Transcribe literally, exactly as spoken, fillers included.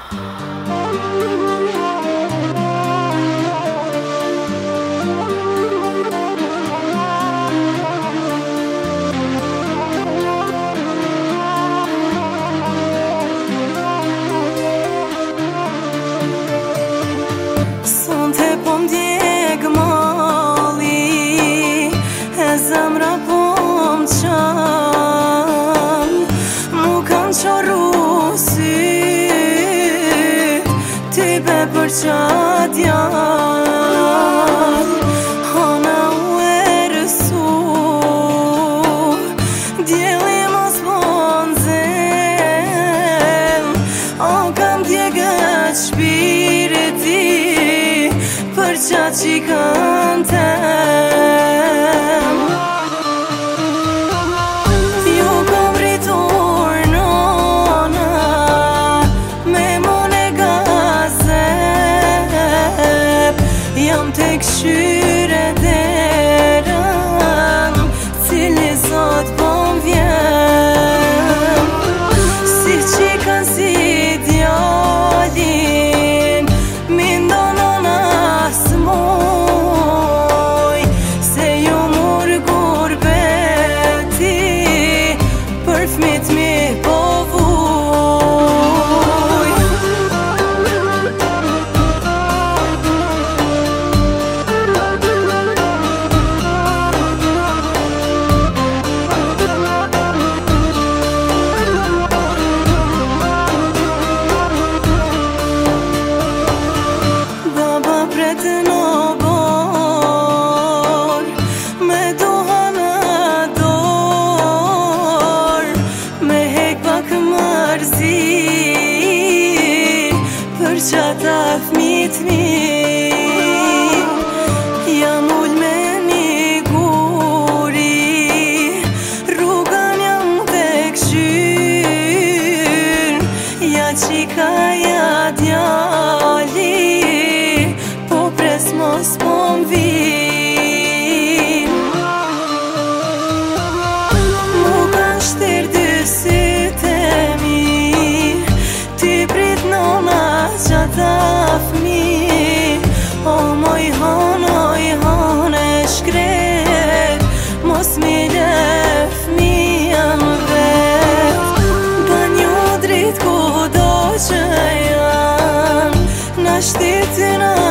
Për qatë janë hana u e rësu djeli mos mon zem o kam djegët shpiriti për qatë që kanë tem ju kom rritur nona me mone jam të këshyre derën cili sot po m'vjen si qikan si djallin mi ndonon as moj se ju mur gurbeti për fmit mi po vuj qata fmit mi jam ull me një guri rrugan jam të këshyr ja qika ja djali po pres mos po m'vin mu kan shtir dy sytë e mi ti prit nona qata fmi o moj hon, oj hon e shkret mos mi lef mi janë vet ban ju drit ku do që janë na shtitina